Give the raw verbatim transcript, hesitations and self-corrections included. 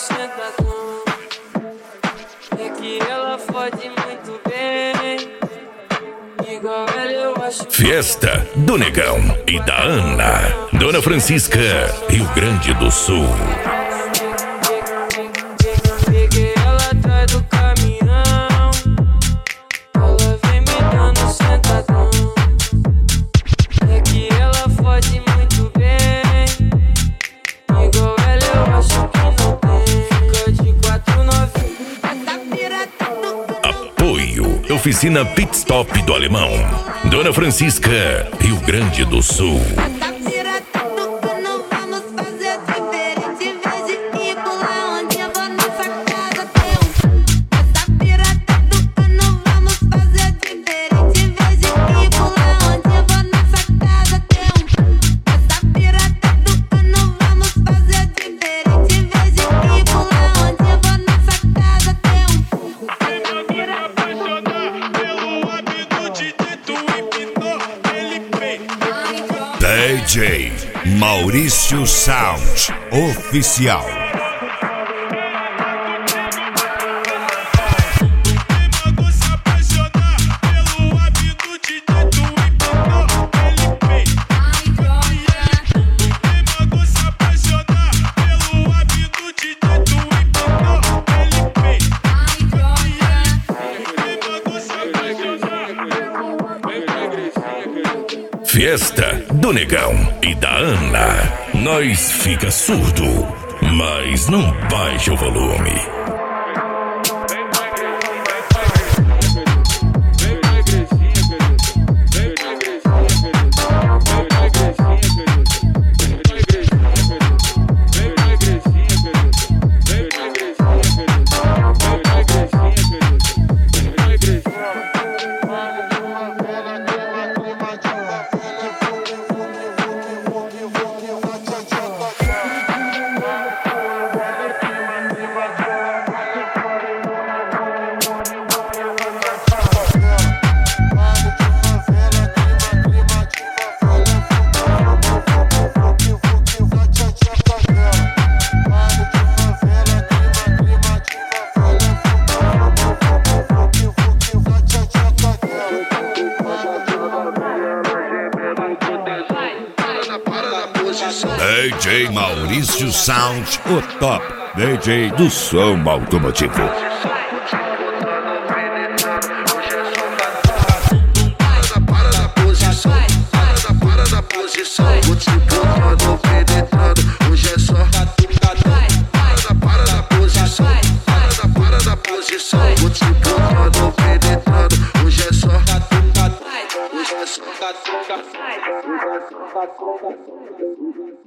sentadão. É que ela fode muito bem. Igual ela eu acho. Fiesta do Negão e da Ana. Dona Francisca, Rio Grande do Sul. Peguei ela atrás do caminhão. Ela vem me dando sentadão. É que ela fode muito bem. Igual ela eu acho que não tem. Fica de quatro novinhos. Apoio Oficina Pit Stop do Alemão. Dona Francisca, Rio Grande do Sul. D J Maurício Sound Oficial. Fiesta do Negão e da Ana. Nós fica surdo, mas não baixa o volume. D J Maurício Sound, o top D J do som automotivo. Vou te botando penetrando, hoje é só. Para, para na posição, para, para na posição. Vou te botando penetrando, hoje é só. Hoje é só.